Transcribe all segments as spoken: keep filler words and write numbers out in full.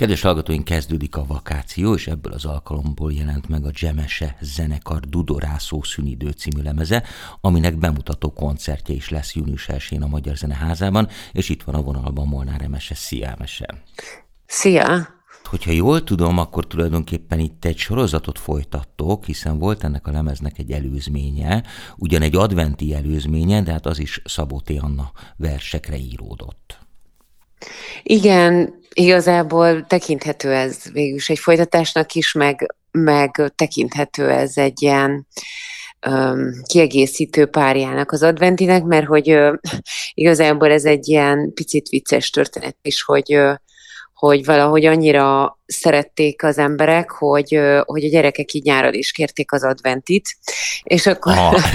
Kedves hallgatóink, kezdődik a vakáció, és ebből az alkalomból jelent meg a Dzsemese zenekar Dudorászó szünidő című lemeze, aminek bemutató koncertje is lesz június elsején a Magyar Zeneházában, és itt van a vonalban Molnár Emese. Szia, Emese! Szia! Hogyha jól tudom, akkor tulajdonképpen itt egy sorozatot folytattok, hiszen volt ennek a lemeznek egy előzménye, ugyan egy adventi előzménye, de hát az is Szabó T. Anna versekre íródott. Igen, igazából tekinthető ez végülis egy folytatásnak is, meg, meg tekinthető ez egy ilyen um, kiegészítő párjának az adventinek, mert hogy uh, igazából ez egy ilyen picit vicces történet is, hogy, uh, hogy valahogy annyira szerették az emberek, hogy, hogy a gyerekek így nyáron is kérték az adventit, és akkor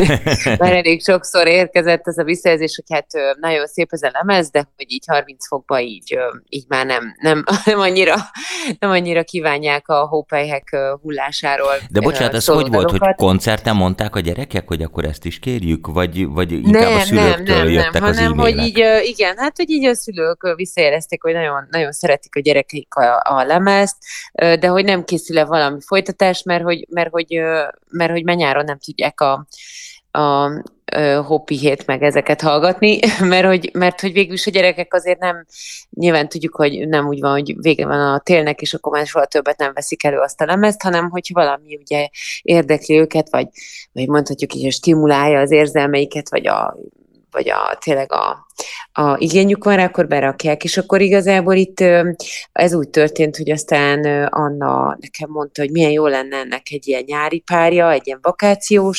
már elég sokszor érkezett az a visszajelzés, hogy hát nagyon szép ez a lemez, de hogy így harminc fokban így, így már nem, nem, nem, annyira, nem annyira kívánják a hópelyhek hullásáról. De bocsánat, ez hogy volt, hogy koncerten mondták a gyerekek, hogy akkor ezt is kérjük, vagy, vagy inkább nem, a szülőktől nem, jöttek nem, az hanem, e-mailek? Hogy így, igen, hát hogy így a szülők visszajelezték, hogy nagyon, nagyon szeretik a gyerekeik a, a lemez, de hogy nem készül-e valami folytatás, mert hogy, mert hogy, mert hogy már nyáron nem tudják a, a, a hoppihét meg ezeket hallgatni, mert hogy, mert hogy végül is a gyerekek azért nem, nyilván tudjuk, hogy nem úgy van, hogy vége van a télnek, és akkor már soha többet nem veszik elő azt a lemezt, hanem hogy valami ugye érdekli őket, vagy, vagy mondhatjuk így, hogy stimulálja az érzelmeiket, vagy a vagy a, tényleg a, a igényük van rá, akkor berakják, és akkor igazából itt ez úgy történt, hogy aztán Anna nekem mondta, hogy milyen jó lenne ennek egy ilyen nyári párja, egy ilyen vakációs,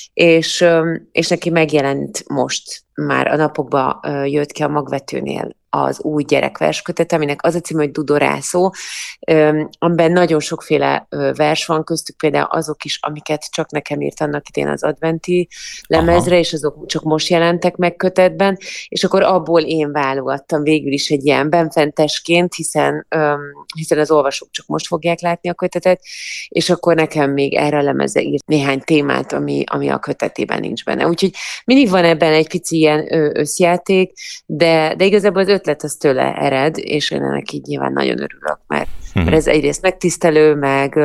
és, és neki megjelent most, már a napokban jött ki a Magvetőnél az új gyerekverskötet, aminek az a cím, hogy Dudorászó, amiben nagyon sokféle vers van, köztük például azok is, amiket csak nekem írt annak idén az adventi lemezre, aha, és azok csak most jelentek meg kötetben, és akkor abból én válogattam végül is egy ilyen benfentesként, hiszen, hiszen az olvasók csak most fogják látni a kötetet, és akkor nekem még erre a lemezre írt néhány témát, ami, ami a kötetében nincs benne. Úgyhogy mindig van ebben egy pici ilyen összjáték, de, de igazából az ötlet az tőle ered, és én ennek így nyilván nagyon örülök, mert, mert ez egyrészt megtisztelő, meg,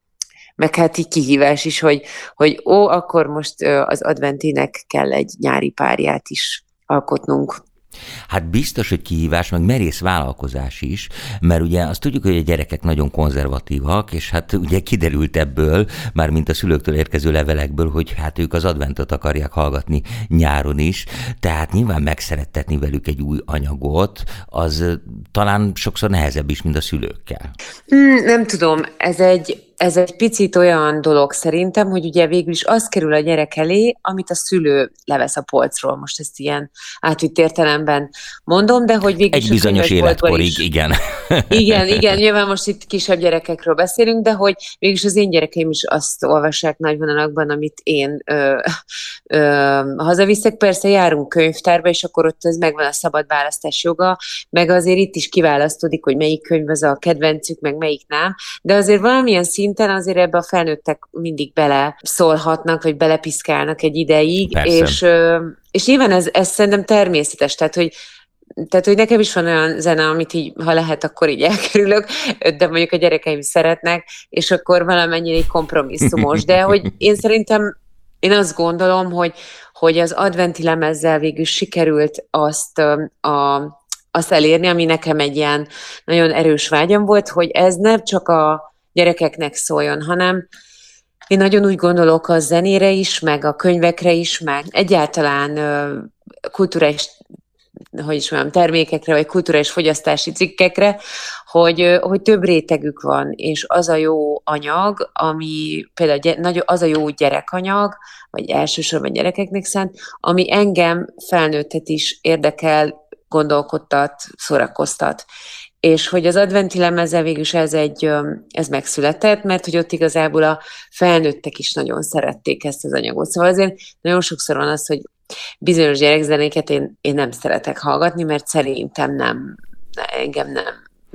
meg hát így kihívás is, hogy, hogy ó, akkor most az adventinek kell egy nyári párját is alkotnunk. Hát biztos, hogy kihívás, meg merész vállalkozás is, mert ugye azt tudjuk, hogy a gyerekek nagyon konzervatívak, és hát ugye kiderült ebből, már mint a szülőktől érkező levelekből, hogy hát ők az adventot akarják hallgatni nyáron is, tehát nyilván megszerettetni velük egy új anyagot, az talán sokszor nehezebb is, mint a szülőkkel. Hmm, nem tudom, ez egy Ez egy picit olyan dolog szerintem, hogy ugye végül is az kerül a gyerek elé, amit a szülő levesz a polcról. Most ezt ilyen átvitt értelemben mondom, de hogy végül egy bizonyos életkorig, is, igen. Igen, igen, nyilván most itt kisebb gyerekekről beszélünk, de hogy végül is az én gyerekeim is azt olvassák nagy vonalakban, amit én ö, ö, hazaviszek. Persze járunk könyvtárba, és akkor ott ez megvan a szabad választás joga, meg azért itt is kiválasztódik, hogy melyik könyv az a kedvencük, meg melyik nem, de azért valamilyen szín szinten azért ebbe a felnőttek mindig bele szólhatnak, vagy belepiszkálnak egy ideig, és, és nyilván ez, ez szerintem természetes, tehát hogy, tehát, hogy nekem is van olyan zene, amit így, ha lehet, akkor így elkerülök, de mondjuk a gyerekeim szeretnek, és akkor valamennyire így kompromisszumos, de hogy én szerintem, én azt gondolom, hogy, hogy az adventi lemezzel végül sikerült azt a azt elérni, ami nekem egy ilyen nagyon erős vágyam volt, hogy ez nem csak a gyerekeknek szóljon, hanem én nagyon úgy gondolok a zenére is, meg a könyvekre is, meg egyáltalán ö, kulturális, hogy is mondjam, termékekre, vagy kulturális fogyasztási cikkekre, hogy, ö, hogy több rétegük van, és az a jó anyag, ami például az a jó gyerekanyag, vagy elsősorban gyerekeknek szánt, ami engem felnőttet is érdekel, gondolkodtat, szórakoztat. És hogy az adventi lemezzel végülis ez, egy, ez megszületett, mert hogy ott igazából a felnőttek is nagyon szerették ezt az anyagot. Szóval azért nagyon sokszor van az, hogy bizonyos gyerekzenéket én, én nem szeretek hallgatni, mert szerintem nem, engem nem,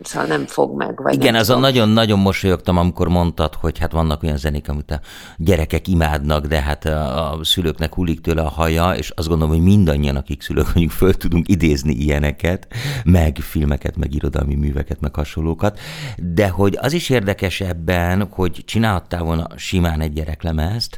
szóval nem fog meg. Vagy Igen, azon tudom. nagyon-nagyon mosolyogtam, amikor mondtad, hogy hát vannak olyan zenék, amit a gyerekek imádnak, de hát a, a szülőknek hullik tőle a haja, és azt gondolom, hogy mindannyian, akik szülők mondjuk föl tudunk idézni ilyeneket, meg filmeket, meg irodalmi műveket, meg hasonlókat, de hogy az is érdekes ebben, hogy csinálhattál volna simán egy gyereklemezt,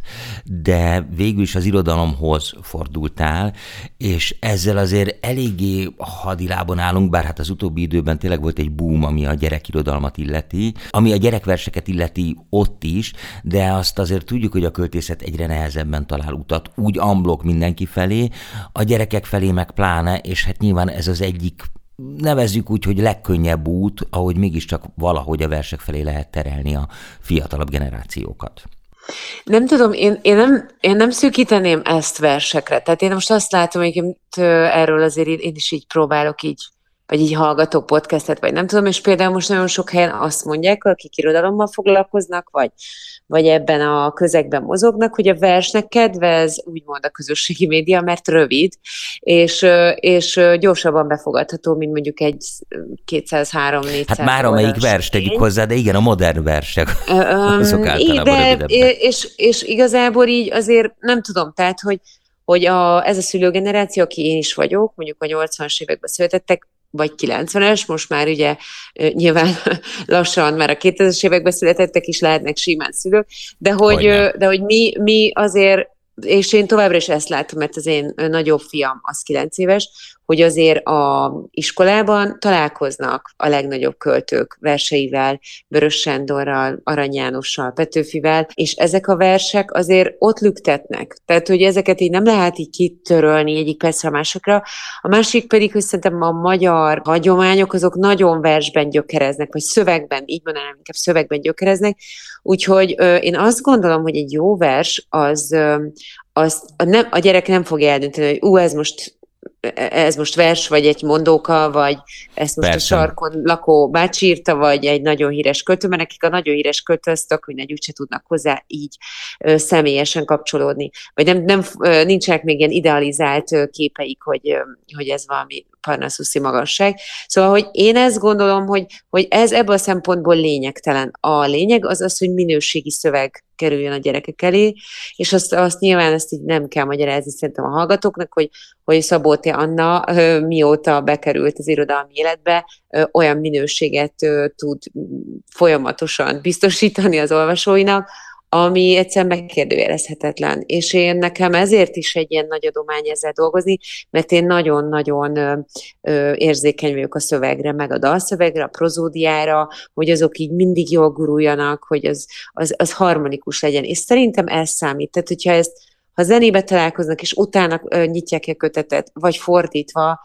de végül is az irodalomhoz fordultál, és ezzel azért eléggé hadilában állunk, bár hát az utóbbi időben tényleg volt egy boom, ami a gyerekirodalmat illeti, ami a gyerekverseket illeti ott is, de azt azért tudjuk, hogy a költészet egyre nehezebben talál utat, úgy amblok mindenki felé, a gyerekek felé meg pláne, és hát nyilván ez az egyik, nevezzük úgy, hogy legkönnyebb út, ahogy mégiscsak valahogy a versek felé lehet terelni a fiatalabb generációkat. Nem tudom, én, én, nem, én nem szűkíteném ezt versekre. Tehát én most azt látom, hogy erről azért én is így próbálok így, vagy így hallgatok podcastet, vagy nem tudom, és például most nagyon sok helyen azt mondják, akik irodalommal foglalkoznak, vagy, vagy ebben a közegben mozognak, hogy a versnek kedvez úgymond a közösségi média, mert rövid, és, és gyorsabban befogadható, mint mondjuk egy kétszázhárom-négyszáz Hát már amelyik vers tegyük hozzá, de igen, a modern versek, azok általában de, rövidebbek. És, és igazából így azért nem tudom, tehát, hogy, hogy a, ez a szülőgeneráció, aki én is vagyok, mondjuk a nyolcvanas években születettek, vagy kilencvenes, most már ugye nyilván lassan már a kétezres években születettek is lehetnek simán szülők, de hogy, de hogy mi, mi azért, és én továbbra is ezt látom, mert az én nagyobb fiam az kilenc éves, hogy azért a iskolában találkoznak a legnagyobb költők verseivel, Vörös Sándorral, Arany Jánossal, Petőfivel, és ezek a versek azért ott lüktetnek. Tehát, hogy ezeket így nem lehet így kitörölni egyik percre a másikra. A másik pedig, hogy szerintem a magyar hagyományok azok nagyon versben gyökereznek, vagy szövegben, így mondanám, inkább szövegben gyökereznek. Úgyhogy ö, én azt gondolom, hogy egy jó vers, az, ö, az a, nem, a gyerek nem fogja eldönteni, hogy ú, ez most ez most vers, vagy egy mondóka, vagy ezt most Persze. a sarkon lakó bácsi írta, vagy egy nagyon híres költő, mert nekik a nagyon híres költő, azt tök mindegy, úgyse tudnak hozzá így ö, személyesen kapcsolódni. Vagy nem, nem, ö, nincsenek még ilyen idealizált ö, képeik, hogy, ö, hogy ez valami parnaszuszi magasság. Szóval, hogy én ezt gondolom, hogy, hogy ez ebből a szempontból lényegtelen. A lényeg az az, hogy minőségi szöveg kerüljön a gyerekek elé, és azt, azt nyilván ezt így nem kell magyarázni szerintem a hallgatóknak, hogy, hogy Szabó T. Anna mióta bekerült az irodalmi életbe, olyan minőséget tud folyamatosan biztosítani az olvasóinak, ami egyszerűen megkérdőjelezhetetlen. És én nekem ezért is egy ilyen nagy adomány ezzel dolgozni, mert én nagyon-nagyon ö, ö, érzékeny vagyok a szövegre, meg a dalszövegre, a prozódiára, hogy azok így mindig jól guruljanak, hogy az, az, az harmonikus legyen. És szerintem ez számít. Tehát, hogyha ezt ha zenébe találkoznak, és utána ö, nyitják ki a kötetet, vagy fordítva,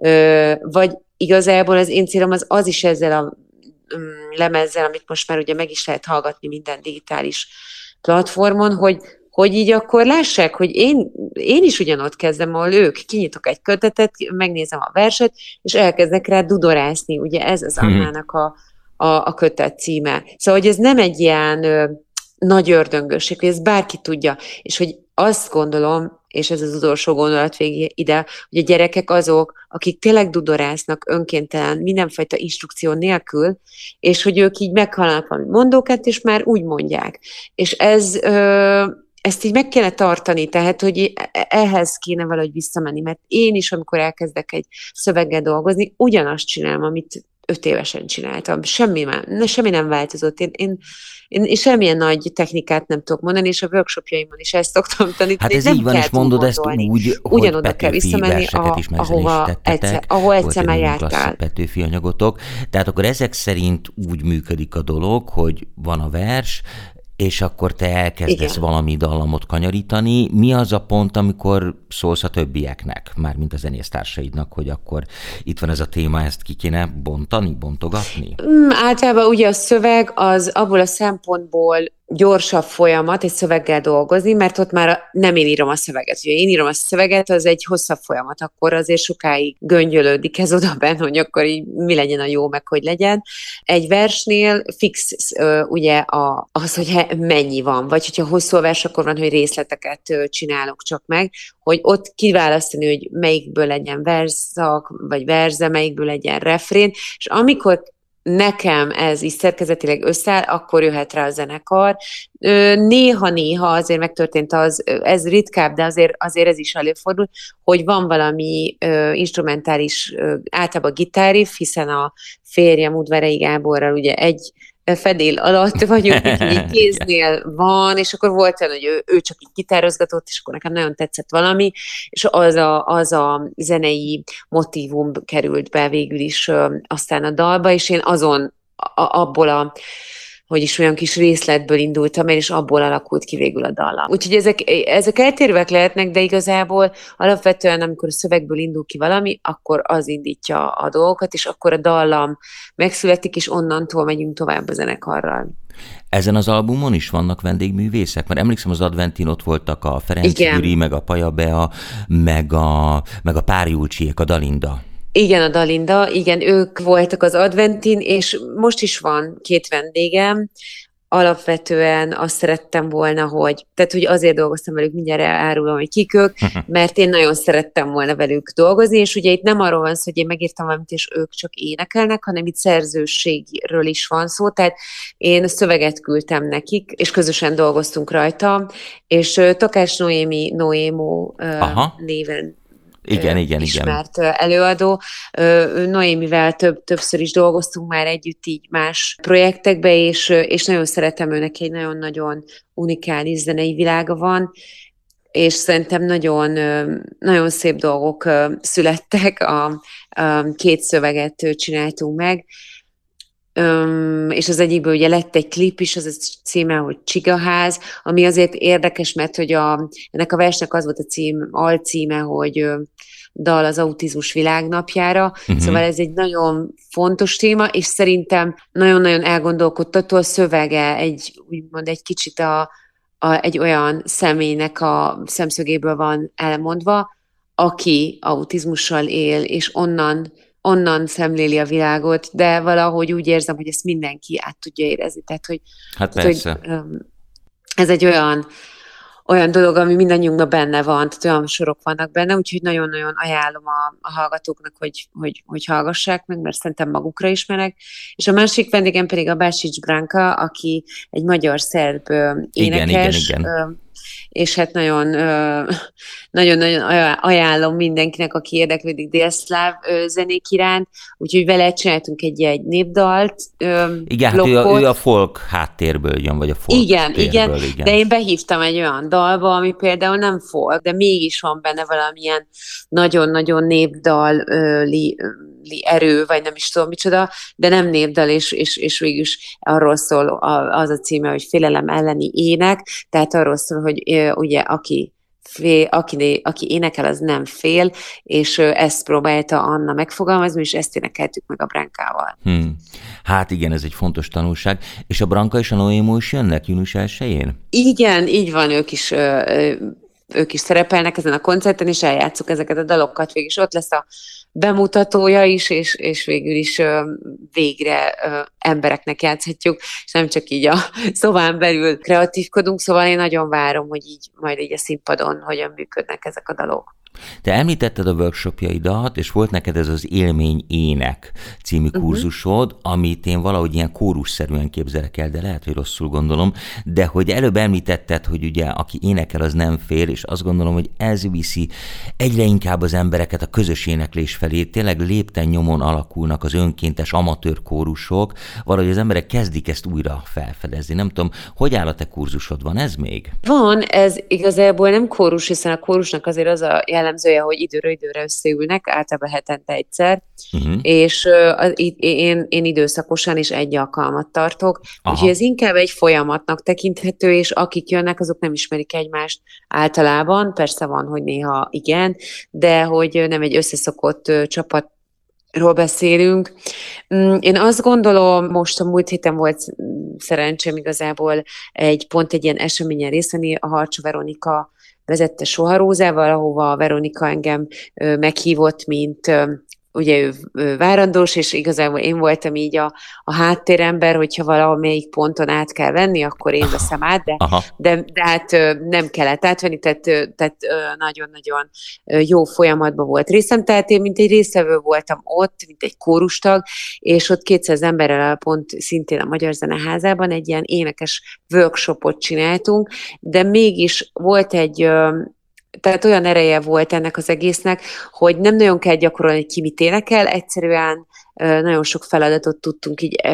ö, vagy igazából az én célom az az is ezzel a lemezzel, amit most már ugye meg is lehet hallgatni minden digitális platformon, hogy, hogy így akkor lássák, hogy én, én is ugyanott kezdem, ahol ők, kinyitok egy kötetet, megnézem a verset, és elkezdek rá dudorászni, ugye ez az Annának a, a, a kötet címe. Szóval, hogy ez nem egy ilyen ö, nagy ördöngösség, hogy ezt bárki tudja, és hogy azt gondolom, és ez az utolsó gondolat végé ide, hogy a gyerekek azok, akik tényleg dudorásznak önkéntelen, mindenfajta instrukció nélkül, és hogy ők így meghallanak valami mondókat, és már úgy mondják. És ez, ö, ezt így meg kéne tartani, tehát, hogy ehhez kéne valahogy visszamenni, mert én is, amikor elkezdek egy szöveggel dolgozni, ugyanazt csinálom, amit öt évesen csináltam. Semmi, már, semmi nem változott. Én, én, én semmilyen nagy technikát nem tudok mondani, és a workshopjaimon is ezt szoktam tanítani. Hát ez nem így van, és mondod ezt úgy, ugyanoda hogy kell visszamenni, a, is ahova egyszer, ahol egyszer már jártál. Petőfi anyagotok. Tehát akkor ezek szerint úgy működik a dolog, hogy van a vers, és akkor te elkezdesz Igen. valami dallamot kanyarítani. Mi az a pont, amikor szólsz a többieknek, mármint a zenésztársaidnak, hogy akkor itt van ez a téma, ezt ki kéne bontani, bontogatni? Mm, általában ugye a szöveg az abból a szempontból gyorsabb folyamat egy szöveggel dolgozni, mert ott már nem én írom a szöveget. Ugye én írom a szöveget, az egy hosszabb folyamat, akkor azért sokáig göngyölődik ez oda benne, hogy akkor így mi legyen a jó, meg hogy legyen. Egy versnél fix ugye a, az, hogy mennyi van, vagy hogyha hosszú a vers, akkor van, hogy részleteket csinálok csak meg, hogy ott kiválasztani, hogy melyikből legyen verszak, vagy verze, melyikből legyen refrén, és amikor nekem ez is szerkezetileg összeáll, akkor jöhet rá a zenekar. Néha-néha azért megtörtént az, ez ritkább, de azért, azért ez is előfordul, hogy van valami ö, instrumentális, ö, általában gitárriff, hiszen a férjem Udvarhelyi Gáborral ugye egy fedél alatt vagyunk, úgyhogy kéznél van, és akkor volt olyan, hogy ő, ő csak így gitározgatott, és akkor nekem nagyon tetszett valami, és az a, az a zenei motívum került be végül is ö, aztán a dalba, és én azon, a, abból a hogy is olyan kis részletből indultam el, és abból alakult ki végül a dallam. Úgyhogy ezek, ezek eltérőek lehetnek, de igazából alapvetően, amikor a szövegből indul ki valami, akkor az indítja a dolgokat, és akkor a dallam megszületik, és onnantól megyünk tovább a zenekarral. Ezen az albumon is vannak vendégművészek? Mert emlékszem, az Adventin ott voltak a Ferenc Gyuri, meg a Paja Bea, meg a, meg a Pár Julcsiék, a Dalinda. Igen, a Dalinda, igen, ők voltak az Adventin, és most is van két vendégem. Alapvetően azt szerettem volna, hogy, tehát hogy azért dolgoztam velük, mindjárt elárulom, hogy kik ők, mert én nagyon szerettem volna velük dolgozni, és ugye itt nem arról van szó, hogy én megírtam valamit, és ők csak énekelnek, hanem itt szerzőségről is van szó, tehát én szöveget küldtem nekik, és közösen dolgoztunk rajta, és Takács Noémi, Noémo néven Igen, igen, ismert igen. előadó. Noémivel több, többször is dolgoztunk már együtt így más projektekbe, és, és nagyon szeretem őnek, egy nagyon-nagyon unikális zenei világa van, és szerintem nagyon, nagyon szép dolgok születtek, a, a két szöveget csináltunk meg, Um, és az egyikből ugye lett egy klip is, az a címe, hogy Csigaház, ami azért érdekes, mert hogy a, ennek a versnek az volt a cím, alcíme, hogy ö, dal az autizmus világnapjára, uh-huh. Szóval ez egy nagyon fontos téma, és szerintem nagyon-nagyon elgondolkodtató a szövege, egy, úgymond egy kicsit a, a, egy olyan személynek a szemszögéből van elmondva, aki autizmussal él, és onnan onnan szemléli a világot, de valahogy úgy érzem, hogy ezt mindenki át tudja érezni. Tehát, hogy, hát tehát, persze. Hogy, ez egy olyan, olyan dolog, ami mindannyiunkban benne van, tehát olyan sorok vannak benne, úgyhogy nagyon-nagyon ajánlom a, a hallgatóknak, hogy, hogy, hogy hallgassák meg, mert szerintem magukra ismerek. És a másik vendégem pedig a Básics Branka, aki egy magyar-szerb énekes, igen, igen, igen. és hát nagyon, nagyon-nagyon ajánlom mindenkinek, aki érdeklődik délszláv zenék iránt, úgyhogy vele csináltunk egy, egy népdalt. Igen, hát ő a, ő a folk háttérből jön, vagy a folk igen, igen, igen, de én behívtam egy olyan dalba, ami például nem folk, de mégis van benne valamilyen nagyon-nagyon népdali erő, vagy nem is tudom micsoda, de nem népdal, és, és, és végülis arról szól az a címe, hogy félelem elleni ének, tehát arról szól, hogy ugye aki Fél, aki, aki énekel, az nem fél, és ezt próbálta Anna megfogalmazni, és ezt énekeltük meg a Brankával. Hmm. Hát igen, ez egy fontos tanulság. És a Branka és a Noémo is jönnek június elsején? Igen, így van, ők is, ők is szerepelnek ezen a koncerten, és eljátszuk ezeket a dalokat, végig is ott lesz a bemutatója is, és, és végül is ö, végre ö, embereknek játszhatjuk, és nem csak így a szobán belül kreatívkodunk, szóval én nagyon várom, hogy így majd így a színpadon hogyan működnek ezek a dalok. Te említetted a workshopjaidat, és volt neked ez az Élmény Ének című kurzusod, uh-huh. amit én valahogy ilyen kórusszerűen képzelek el, de lehet, hogy rosszul gondolom, de hogy előbb említetted, hogy ugye aki énekel, az nem fél, és azt gondolom, hogy ez viszi egyre inkább az embereket a közös éneklés felé, tényleg lépten nyomon alakulnak az önkéntes amatőr kórusok, valahogy az emberek kezdik ezt újra felfedezni. Nem tudom, hogy áll a te kurzusod, van ez még? Van, ez igazából nem kórus, hiszen a kórusnak azért az a jellemzője, hogy időről időre összeülnek, általában hetente egyszer, uh-huh. és uh, én, én időszakosan is egy alkalmat tartok, Aha. úgyhogy ez inkább egy folyamatnak tekinthető, és akik jönnek, azok nem ismerik egymást általában, persze van, hogy néha igen, de hogy nem egy összeszokott uh, csapat ról beszélünk. Én azt gondolom, most a múlt héten volt szerencsém igazából egy pont egy ilyen eseményen részt venni, a Harcsó Veronika vezette Soharózával, ahova a Veronika engem meghívott, mint ugye ő, ő várandós, és igazából én voltam így a, a háttérember, hogyha valamelyik ponton át kell venni, akkor én veszem át, de, Aha. de, de hát nem kellett átvenni, tehát, tehát nagyon-nagyon jó folyamatban volt részem, tehát én mint egy résztvevő voltam ott, mint egy kórustag, és ott kétszáz emberrel pont szintén a Magyar Zeneházában egy ilyen énekes workshopot csináltunk, de mégis volt egy tehát olyan ereje volt ennek az egésznek, hogy nem nagyon kell gyakorolni, hogy ki mit énekel, egyszerűen nagyon sok feladatot tudtunk így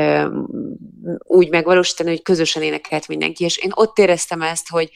úgy megvalósítani, hogy közösen énekelt mindenki, és én ott éreztem ezt, hogy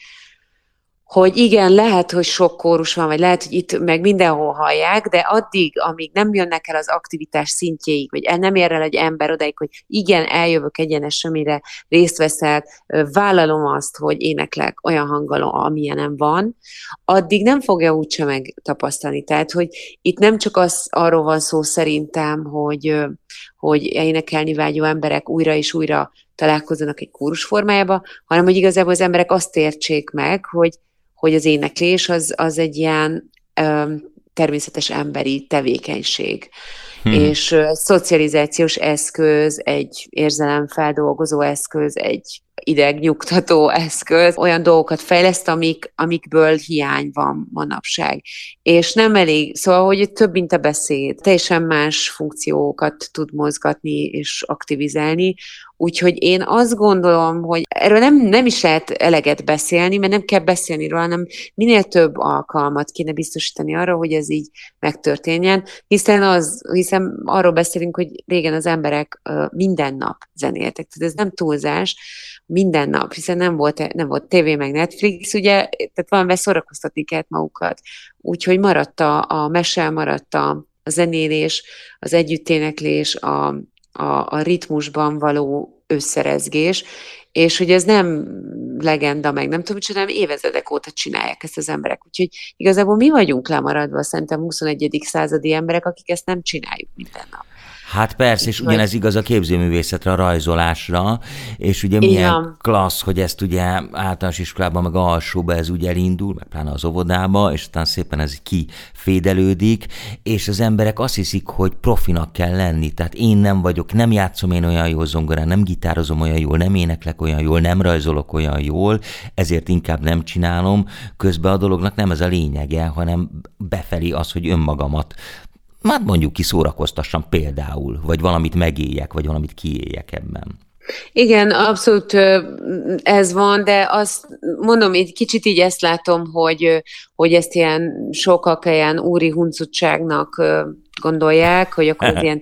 hogy igen, lehet, hogy sok kórus van, vagy lehet, hogy itt meg mindenhol hallják, de addig, amíg nem jönnek el az aktivitás szintjéig, vagy el nem ér el egy ember odaig, hogy igen, eljövök egyenes, amire részt veszek, vállalom azt, hogy éneklek olyan hanggal, amilyenem van, addig nem fogja úgyse megtapasztalni. Tehát, hogy itt nem csak az, arról van szó szerintem, hogy, hogy énekelni vágyó emberek újra és újra találkozzanak egy kórus formájába, hanem hogy igazából az emberek azt értsék meg, hogy hogy az éneklés az, az egy ilyen ö, természetes emberi tevékenység. Hmm. És ö, szocializációs eszköz, egy érzelemfeldolgozó eszköz, egy idegnyugtató eszköz, olyan dolgokat fejleszt, amik, amikből hiány van manapság. És nem elég, szóval, hogy több, mint a beszéd, teljesen más funkciókat tud mozgatni és aktivizálni, úgyhogy én azt gondolom, hogy erről nem, nem is lehet eleget beszélni, mert nem kell beszélni róla, hanem minél több alkalmat kéne biztosítani arra, hogy ez így megtörténjen, hiszen, az, hiszen arról beszélünk, hogy régen az emberek uh, minden nap zenéltek, tehát ez nem túlzás, minden nap, hiszen nem volt, nem volt tévé meg Netflix, ugye, tehát valamivel szórakoztatni kellett magukat. Úgyhogy maradt a, a mese, maradt a, a zenélés, az együtténeklés, a, a, a ritmusban való összerezgés, és hogy ez nem legenda, meg nem tudom, hogy nem évezredek óta csinálják ezt az emberek. Úgyhogy igazából mi vagyunk lemaradva, szerintem huszonegyedik századi emberek, akik ezt nem csináljuk minden nap. Hát persze, és ugyanez igaz a képzőművészetre, a rajzolásra, és ugye milyen igen. klassz, hogy ezt ugye általános iskolában, meg alsóba ez ugye elindul, meg pláne az óvodába, és aztán szépen ez kifédelődik, és az emberek azt hiszik, hogy profinak kell lenni, tehát én nem vagyok, nem játszom én olyan jól zongorán, nem gitározom olyan jól, nem éneklek olyan jól, nem rajzolok olyan jól, ezért inkább nem csinálom, közben a dolognak nem ez a lényege, hanem befelé az, hogy önmagamat már mondjuk ki szórakoztassam például, vagy valamit megéljek, vagy valamit kiéljek ebben. Igen, abszolút ez van, de azt mondom, egy kicsit így ezt látom, hogy, hogy ezt ilyen sokak ilyen úri huncutságnak gondolják, hogy akkor ez ilyen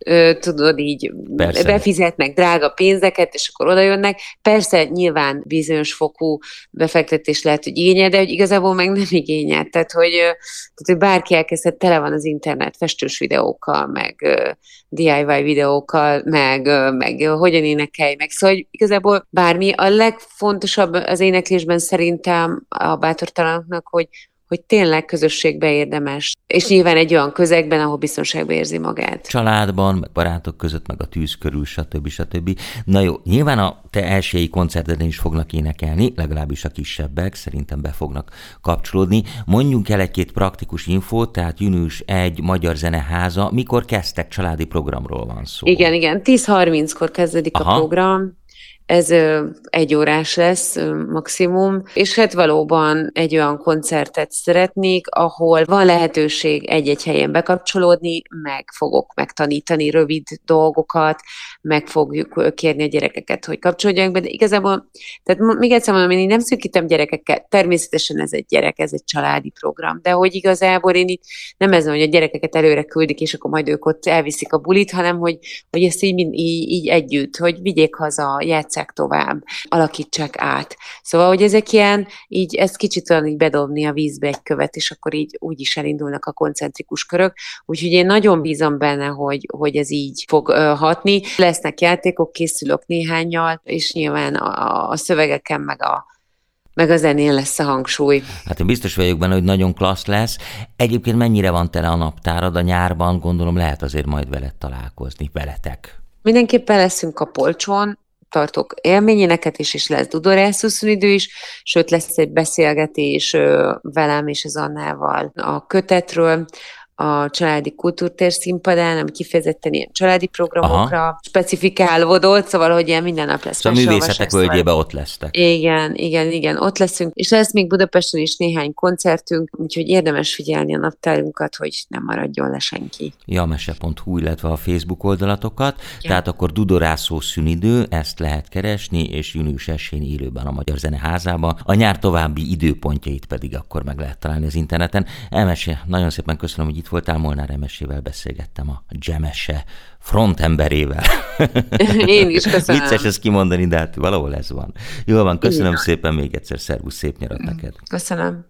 tudod, így persze. befizetnek drága pénzeket, és akkor oda jönnek. Persze nyilván bizonyos fokú befektetés lehet, hogy igényel, de hogy igazából meg nem igényel. Tehát, hogy, tehát, hogy bárki elkezdett, tele van az internet festős videókkal, meg dé i vaj videókkal, meg, meg hogyan énekelj, meg szóval, hogy igazából bármi. A legfontosabb az éneklésben szerintem a bátortalanoknak, hogy hogy tényleg közösségbe érdemes, és nyilván egy olyan közegben, ahol biztonságban érzi magát. Családban, meg barátok között, meg a tűz körül, stb. stb. Na jó, nyilván a te elsői koncerteden is fognak énekelni, legalábbis a kisebbek, szerintem be fognak kapcsolódni. Mondjunk el egy-két praktikus infót, tehát június elseje Magyar Zeneháza, mikor kezdtek, családi programról van szó? Igen, igen, tíz harminckor kezdődik Aha. a program. Ez ö, egy órás lesz ö, maximum, és hát valóban egy olyan koncertet szeretnék, ahol van lehetőség egy-egy helyen bekapcsolódni, meg fogok megtanítani rövid dolgokat, meg fogjuk kérni a gyerekeket, hogy kapcsolódjanak be, de igazából, tehát még egyszer mondom, én nem szűkítem gyerekekkel, természetesen ez egy gyerek, ez egy családi program, de hogy igazából én itt nem ez van, hogy a gyerekeket előre küldik, és akkor majd ők ott elviszik a bulit, hanem hogy, hogy ezt így, így, így együtt, hogy vigyék haza, játsszák tovább, alakítsák át. Szóval, hogy ezek ilyen, így ezt kicsit olyan így bedobni a vízbe egy követ, és akkor így úgy is elindulnak a koncentrikus körök. Úgyhogy én nagyon bízom benne, hogy, hogy ez így fog uh, hatni. Lesznek játékok, készülök néhánnyal, és nyilván a, a szövegeken meg a meg a zenén lesz a hangsúly. Hát én biztos vagyok benne, hogy nagyon klassz lesz. Egyébként mennyire van tele a naptárad a nyárban? Gondolom lehet azért majd veled találkozni, veletek. Mindenképpen leszünk a Polcson, tartok élményéneket is, és lesz dudorászúszunidő is, sőt lesz egy beszélgetés velem és az Annával a kötetről. a családi kultúrtér színpadán, ami kifejezetten ilyen családi programokra Aha. specifikálódott, szóval, hogy ilyen minden nap lesz. Szóval a művészetek völgyében ott lesztek. Igen, igen, igen, ott leszünk, és lesz még Budapesten is néhány koncertünk, úgyhogy érdemes figyelni a naptárunkat, hogy nem maradjon le senki. jamese pont hu, illetve a Facebook oldalatokat, ja. Tehát akkor Dudorászó szünidő, ezt lehet keresni, és június elsején élőben a Magyar Zeneházában. A nyár további időpontjait pedig akkor meg lehet találni az interneten. Emese, nagyon szépen köszönöm, hogy itt voltál, Molnár Emesével beszélgettem, a Jamese frontemberével. Én is köszönöm. Vicces ezt kimondani, de hát valahol ez van. Jól van, köszönöm Igen. szépen még egyszer, szervusz, szép nyarat neked. Köszönöm.